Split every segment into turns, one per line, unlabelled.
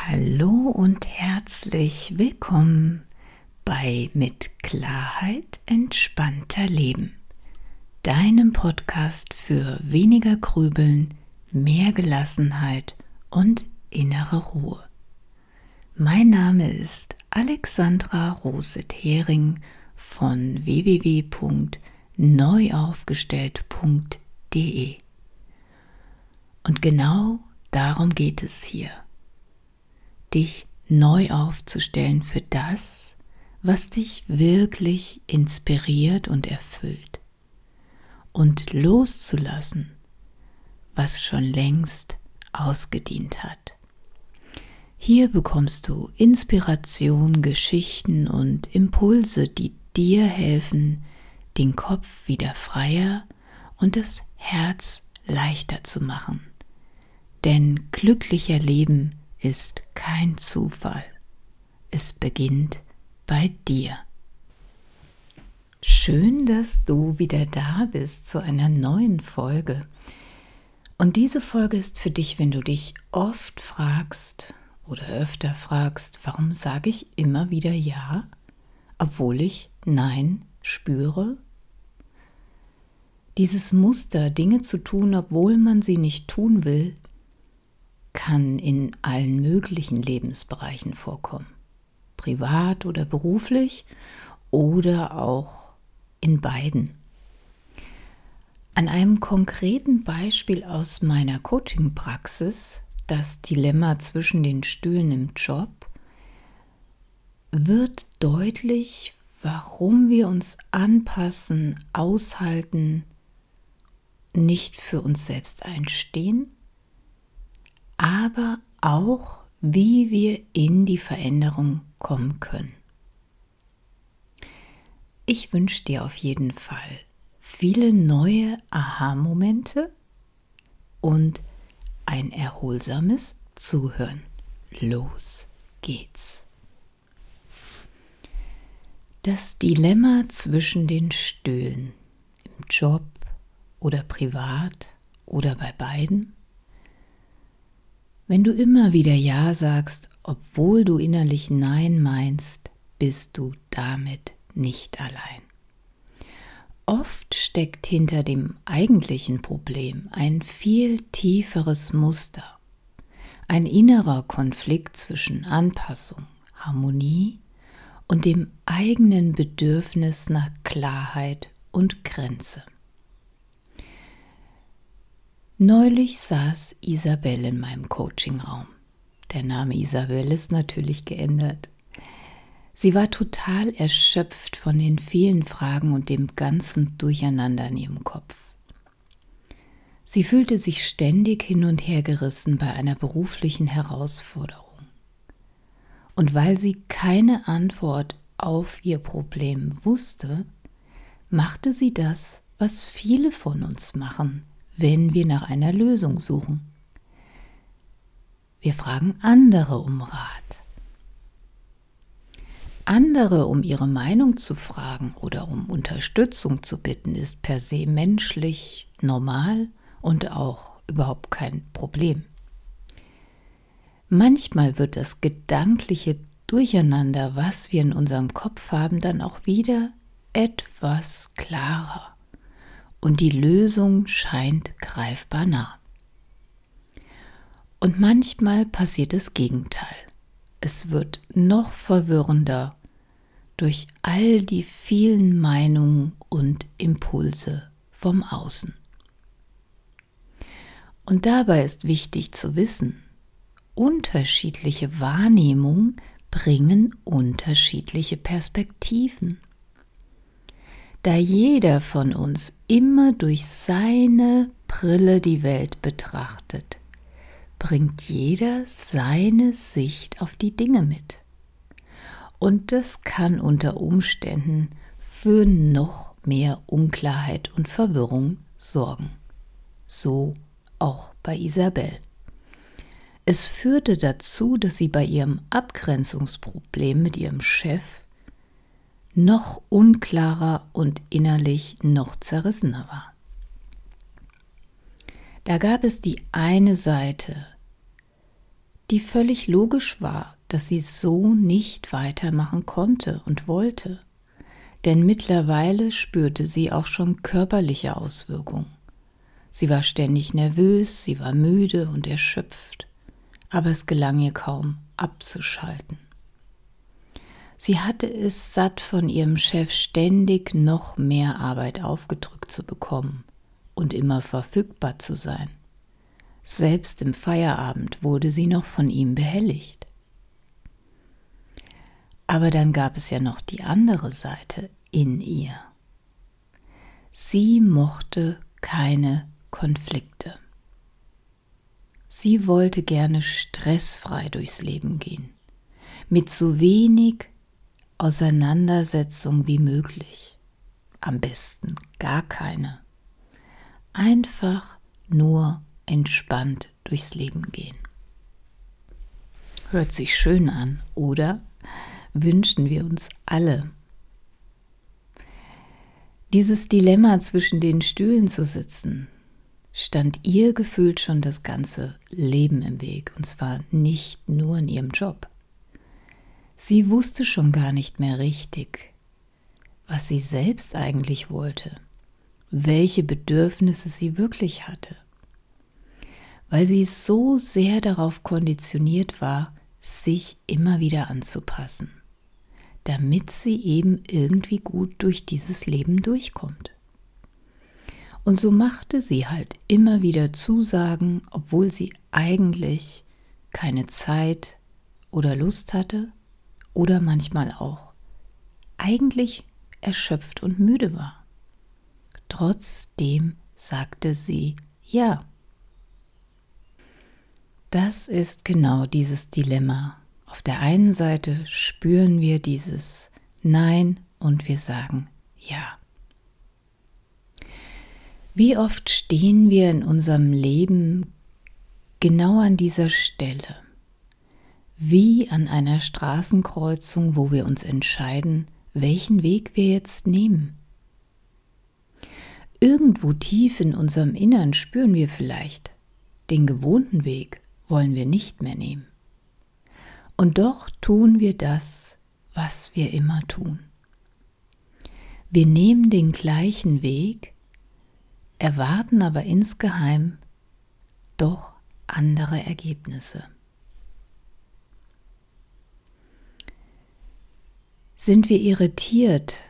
Hallo und herzlich willkommen bei Mit Klarheit entspannter Leben, deinem Podcast für weniger Grübeln, mehr Gelassenheit und innere Ruhe. Mein Name ist Alexandra Roset-Hering von www.neuaufgestellt.de und genau darum geht es hier. Dich neu aufzustellen für das, was dich wirklich inspiriert und erfüllt und loszulassen, was schon längst ausgedient hat. Hier bekommst du Inspiration, Geschichten und Impulse, die dir helfen, den Kopf wieder freier und das Herz leichter zu machen. Denn glücklicher Leben ist kein Zufall. Es beginnt bei dir. Schön, dass du wieder da bist zu einer neuen Folge. Und diese Folge ist für dich, wenn du dich oft fragst oder öfter fragst, warum sage ich immer wieder Ja, obwohl ich Nein spüre? Dieses Muster, Dinge zu tun, obwohl man sie nicht tun will, kann in allen möglichen Lebensbereichen vorkommen. Privat oder beruflich oder auch in beiden. An einem konkreten Beispiel aus meiner Coaching-Praxis, das Dilemma zwischen den Stühlen im Job, wird deutlich, warum wir uns anpassen, aushalten, nicht für uns selbst einstehen, aber auch, wie wir in die Veränderung kommen können. Ich wünsche dir auf jeden Fall viele neue Aha-Momente und ein erholsames Zuhören. Los geht's. Das Dilemma zwischen den Stühlen, im Job oder privat oder bei beiden. Wenn du immer wieder Ja sagst, obwohl du innerlich Nein meinst, bist du damit nicht allein. Oft steckt hinter dem eigentlichen Problem ein viel tieferes Muster, ein innerer Konflikt zwischen Anpassung, Harmonie und dem eigenen Bedürfnis nach Klarheit und Grenze. Neulich saß Isabel in meinem Coachingraum. Der Name Isabel ist natürlich geändert. Sie war total erschöpft von den vielen Fragen und dem ganzen Durcheinander in ihrem Kopf. Sie fühlte sich ständig hin und her gerissen bei einer beruflichen Herausforderung. Und weil sie keine Antwort auf ihr Problem wusste, machte sie das, was viele von uns machen, wenn wir nach einer Lösung suchen. Wir fragen andere um Rat. Andere um ihre Meinung zu fragen oder um Unterstützung zu bitten, ist per se menschlich, normal und auch überhaupt kein Problem. Manchmal wird das gedankliche Durcheinander, was wir in unserem Kopf haben, dann auch wieder etwas klarer. Und die Lösung scheint greifbar nah. Und manchmal passiert das Gegenteil. Es wird noch verwirrender durch all die vielen Meinungen und Impulse vom Außen. Und dabei ist wichtig zu wissen, unterschiedliche Wahrnehmungen bringen unterschiedliche Perspektiven. Da jeder von uns immer durch seine Brille die Welt betrachtet, bringt jeder seine Sicht auf die Dinge mit. Und das kann unter Umständen für noch mehr Unklarheit und Verwirrung sorgen. So auch bei Isabel. Es führte dazu, dass sie bei ihrem Abgrenzungsproblem mit ihrem Chef noch unklarer und innerlich noch zerrissener war. Da gab es die eine Seite, die völlig logisch war, dass sie so nicht weitermachen konnte und wollte. Denn mittlerweile spürte sie auch schon körperliche Auswirkungen. Sie war ständig nervös, sie war müde und erschöpft, aber es gelang ihr kaum abzuschalten. Sie hatte es satt, von ihrem Chef ständig noch mehr Arbeit aufgedrückt zu bekommen und immer verfügbar zu sein. Selbst im Feierabend wurde sie noch von ihm behelligt. Aber dann gab es ja noch die andere Seite in ihr. Sie mochte keine Konflikte. Sie wollte gerne stressfrei durchs Leben gehen, mit so wenig Auseinandersetzung wie möglich. Am besten gar keine. Einfach nur entspannt durchs Leben gehen. Hört sich schön an, oder? Wünschen wir uns alle. Dieses Dilemma zwischen den Stühlen zu sitzen, stand ihr gefühlt schon das ganze Leben im Weg, und zwar nicht nur in ihrem Job. Sie wusste schon gar nicht mehr richtig, was sie selbst eigentlich wollte, welche Bedürfnisse sie wirklich hatte, weil sie so sehr darauf konditioniert war, sich immer wieder anzupassen, damit sie eben irgendwie gut durch dieses Leben durchkommt. Und so machte sie halt immer wieder Zusagen, obwohl sie eigentlich keine Zeit oder Lust hatte oder manchmal auch eigentlich erschöpft und müde war. Trotzdem sagte sie ja. Das ist genau dieses Dilemma. Auf der einen Seite spüren wir dieses Nein und wir sagen ja. Wie oft stehen wir in unserem Leben genau an dieser Stelle, wie an einer Straßenkreuzung, wo wir uns entscheiden, welchen Weg wir jetzt nehmen. Irgendwo tief in unserem Innern spüren wir vielleicht, den gewohnten Weg wollen wir nicht mehr nehmen. Und doch tun wir das, was wir immer tun. Wir nehmen den gleichen Weg, erwarten aber insgeheim doch andere Ergebnisse. Sind wir irritiert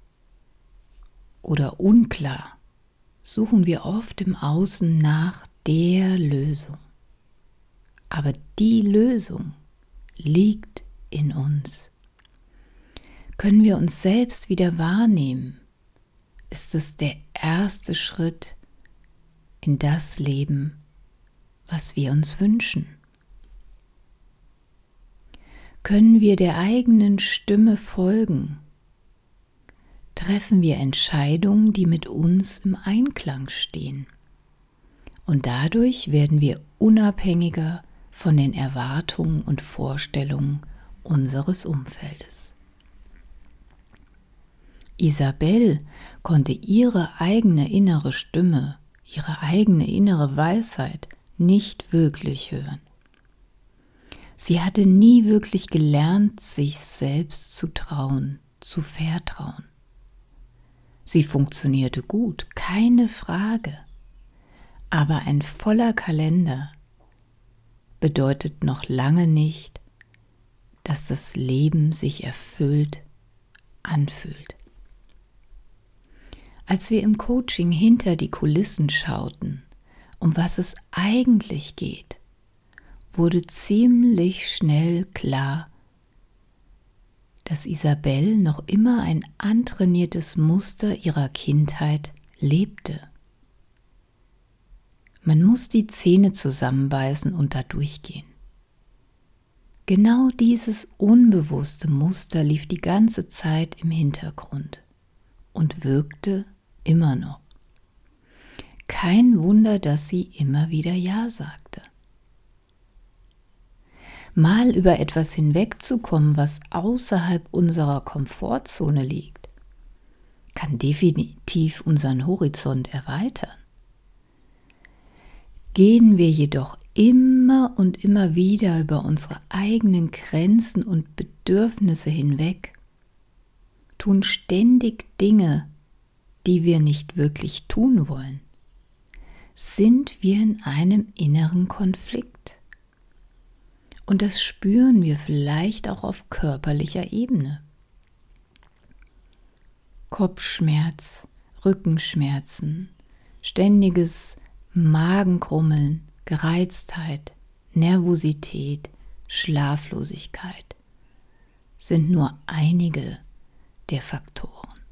oder unklar, suchen wir oft im Außen nach der Lösung. Aber die Lösung liegt in uns. Können wir uns selbst wieder wahrnehmen, ist es der erste Schritt in das Leben, was wir uns wünschen. Können wir der eigenen Stimme folgen? Treffen wir Entscheidungen, die mit uns im Einklang stehen? Und dadurch werden wir unabhängiger von den Erwartungen und Vorstellungen unseres Umfeldes. Isabel konnte ihre eigene innere Stimme, ihre eigene innere Weisheit nicht wirklich hören. Sie hatte nie wirklich gelernt, sich selbst zu trauen, zu vertrauen. Sie funktionierte gut, keine Frage. Aber ein voller Kalender bedeutet noch lange nicht, dass das Leben sich erfüllt anfühlt. Als wir im Coaching hinter die Kulissen schauten, um was es eigentlich geht, wurde ziemlich schnell klar, dass Isabel noch immer ein antrainiertes Muster ihrer Kindheit lebte. Man muss die Zähne zusammenbeißen und da durchgehen. Genau dieses unbewusste Muster lief die ganze Zeit im Hintergrund und wirkte immer noch. Kein Wunder, dass sie immer wieder Ja sagte. Mal über etwas hinwegzukommen, was außerhalb unserer Komfortzone liegt, kann definitiv unseren Horizont erweitern. Gehen wir jedoch immer und immer wieder über unsere eigenen Grenzen und Bedürfnisse hinweg, tun ständig Dinge, die wir nicht wirklich tun wollen, sind wir in einem inneren Konflikt. Und das spüren wir vielleicht auch auf körperlicher Ebene. Kopfschmerz, Rückenschmerzen, ständiges Magenkrummeln, Gereiztheit, Nervosität, Schlaflosigkeit sind nur einige der Faktoren.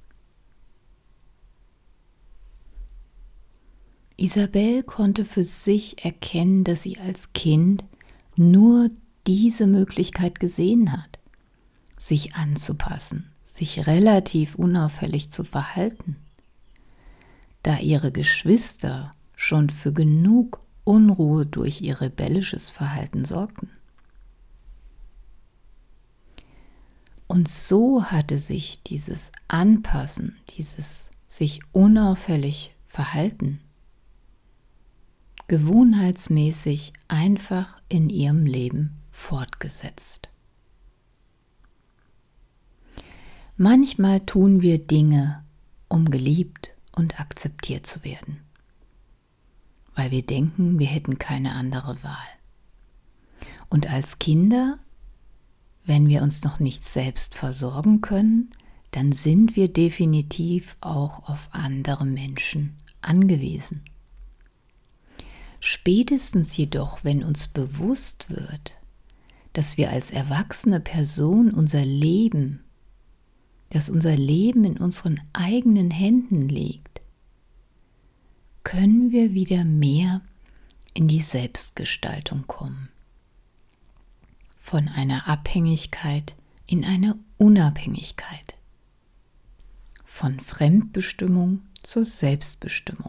Isabel konnte für sich erkennen, dass sie als Kind nur diese Möglichkeit gesehen hat, sich anzupassen, sich relativ unauffällig zu verhalten, da ihre Geschwister schon für genug Unruhe durch ihr rebellisches Verhalten sorgten. Und so hatte sich dieses Anpassen, dieses sich unauffällig verhalten, gewohnheitsmäßig einfach in ihrem Leben fortgesetzt. Manchmal tun wir Dinge, um geliebt und akzeptiert zu werden, weil wir denken, wir hätten keine andere Wahl. Und als Kinder, wenn wir uns noch nicht selbst versorgen können, dann sind wir definitiv auch auf andere Menschen angewiesen. Spätestens jedoch, wenn uns bewusst wird, dass wir als erwachsene Person dass unser Leben in unseren eigenen Händen liegt, können wir wieder mehr in die Selbstgestaltung kommen. Von einer Abhängigkeit in eine Unabhängigkeit. Von Fremdbestimmung zur Selbstbestimmung.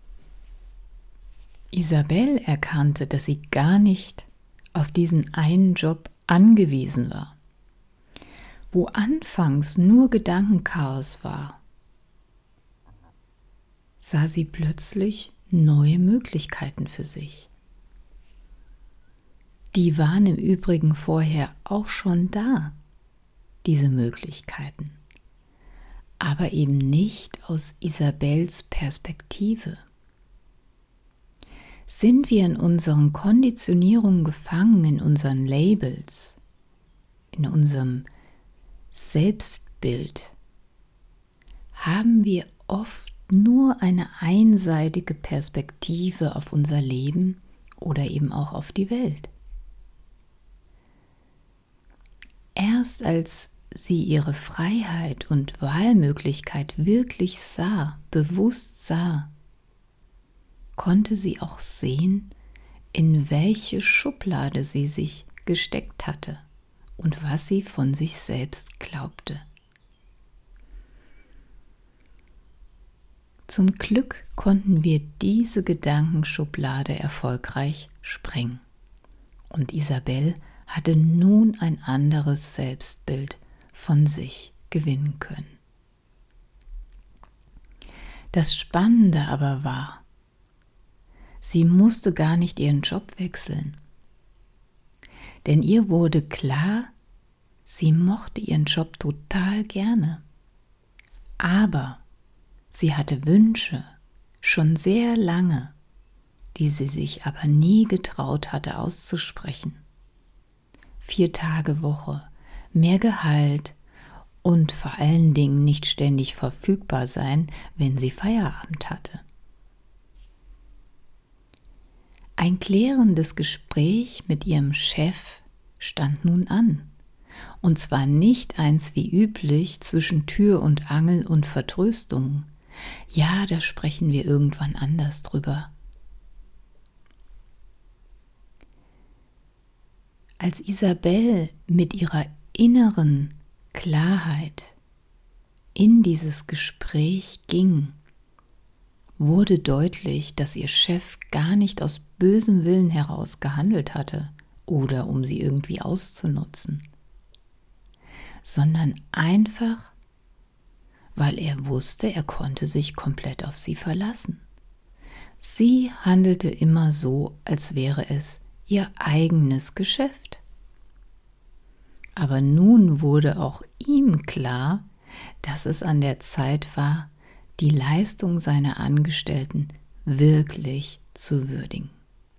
Isabel erkannte, dass sie gar nicht auf diesen einen Job angewiesen war. Wo anfangs nur Gedankenchaos war, sah sie plötzlich neue Möglichkeiten für sich. Die waren im Übrigen vorher auch schon da, diese Möglichkeiten, aber eben nicht aus Isabels Perspektive. Sind wir in unseren Konditionierungen gefangen, in unseren Labels, in unserem Selbstbild, haben wir oft nur eine einseitige Perspektive auf unser Leben oder eben auch auf die Welt. Erst als sie ihre Freiheit und Wahlmöglichkeit wirklich sah, bewusst sah, konnte sie auch sehen, in welche Schublade sie sich gesteckt hatte und was sie von sich selbst glaubte. Zum Glück konnten wir diese Gedankenschublade erfolgreich sprengen. Und Isabel hatte nun ein anderes Selbstbild von sich gewinnen können. Das Spannende aber war, sie musste gar nicht ihren Job wechseln. Denn ihr wurde klar, sie mochte ihren Job total gerne. Aber sie hatte Wünsche, schon sehr lange, die sie sich aber nie getraut hatte auszusprechen. 4-Tage-Woche, mehr Gehalt und vor allen Dingen nicht ständig verfügbar sein, wenn sie Feierabend hatte. Ein klärendes Gespräch mit ihrem Chef stand nun an. Und zwar nicht eins wie üblich zwischen Tür und Angel und Vertröstung. Ja, da sprechen wir irgendwann anders drüber. Als Isabel mit ihrer inneren Klarheit in dieses Gespräch ging, wurde deutlich, dass ihr Chef gar nicht aus bösem Willen heraus gehandelt hatte oder um sie irgendwie auszunutzen, sondern einfach, weil er wusste, er konnte sich komplett auf sie verlassen. Sie handelte immer so, als wäre es ihr eigenes Geschäft. Aber nun wurde auch ihm klar, dass es an der Zeit war, die Leistung seiner Angestellten wirklich zu würdigen.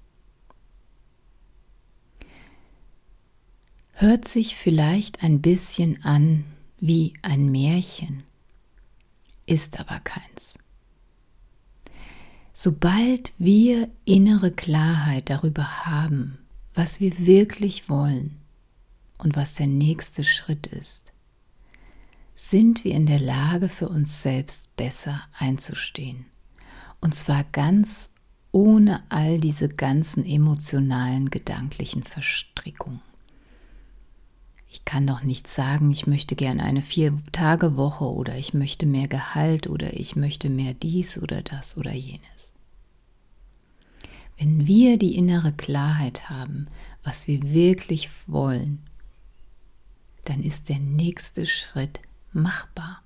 Hört sich vielleicht ein bisschen an wie ein Märchen, ist aber keins. Sobald wir innere Klarheit darüber haben, was wir wirklich wollen und was der nächste Schritt ist, sind wir in der Lage, für uns selbst besser einzustehen. Und zwar ganz ohne all diese ganzen emotionalen, gedanklichen Verstrickungen. Ich kann doch nicht sagen, ich möchte gerne eine 4-Tage-Woche oder ich möchte mehr Gehalt oder ich möchte mehr dies oder das oder jenes. Wenn wir die innere Klarheit haben, was wir wirklich wollen, dann ist der nächste Schritt machbar.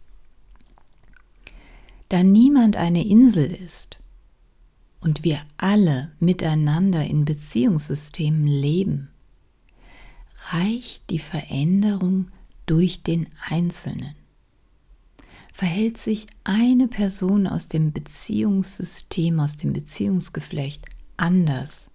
Da niemand eine Insel ist und wir alle miteinander in Beziehungssystemen leben, reicht die Veränderung durch den Einzelnen. Verhält sich eine Person aus dem Beziehungssystem, aus dem Beziehungsgeflecht anders,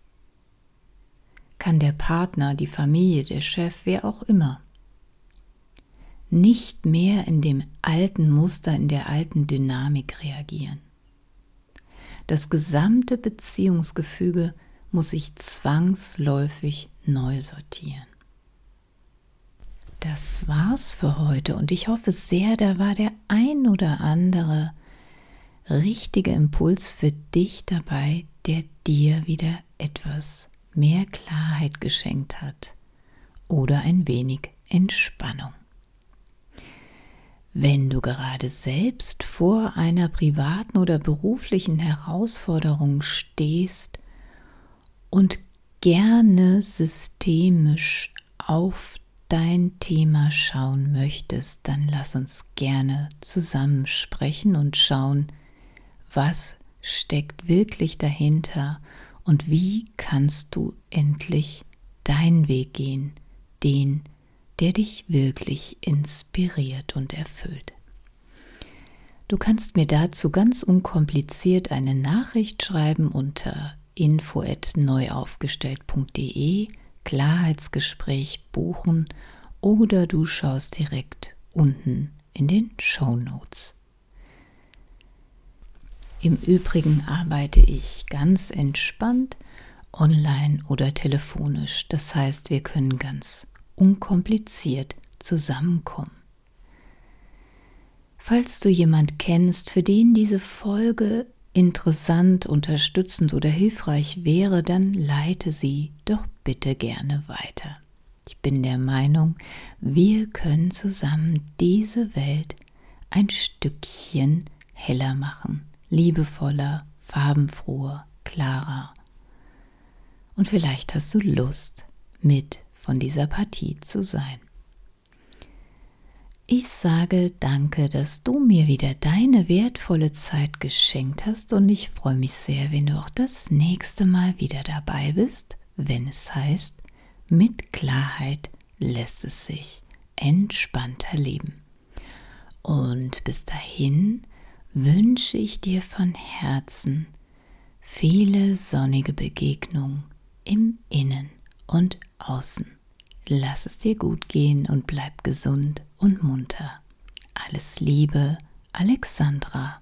kann der Partner, die Familie, der Chef, wer auch immer, nicht mehr in dem alten Muster, in der alten Dynamik reagieren. Das gesamte Beziehungsgefüge muss sich zwangsläufig neu sortieren. Das war's für heute und ich hoffe sehr, da war der ein oder andere richtige Impuls für dich dabei, der dir wieder etwas mehr Klarheit geschenkt hat oder ein wenig Entspannung. Wenn du gerade selbst vor einer privaten oder beruflichen Herausforderung stehst und gerne systemisch auf dein Thema schauen möchtest, dann lass uns gerne zusammen sprechen und schauen, was steckt wirklich dahinter und wie kannst du endlich deinen Weg gehen, den, der dich wirklich inspiriert und erfüllt. Du kannst mir dazu ganz unkompliziert eine Nachricht schreiben unter info@neuaufgestellt.de, Klarheitsgespräch buchen oder du schaust direkt unten in den Shownotes. Im Übrigen arbeite ich ganz entspannt, online oder telefonisch. Das heißt, wir können ganz unkompliziert zusammenkommen. Falls du jemand kennst, für den diese Folge interessant, unterstützend oder hilfreich wäre, dann leite sie doch bitte gerne weiter. Ich bin der Meinung, wir können zusammen diese Welt ein Stückchen heller machen, liebevoller, farbenfroher, klarer. Und vielleicht hast du Lust, mit von dieser Partie zu sein. Ich sage danke, dass du mir wieder deine wertvolle Zeit geschenkt hast und ich freue mich sehr, wenn du auch das nächste Mal wieder dabei bist, wenn es heißt, mit Klarheit lässt es sich entspannter leben. Und bis dahin wünsche ich dir von Herzen viele sonnige Begegnungen im Innen und Außen. Lass es dir gut gehen und bleib gesund und munter. Alles Liebe, Alexandra.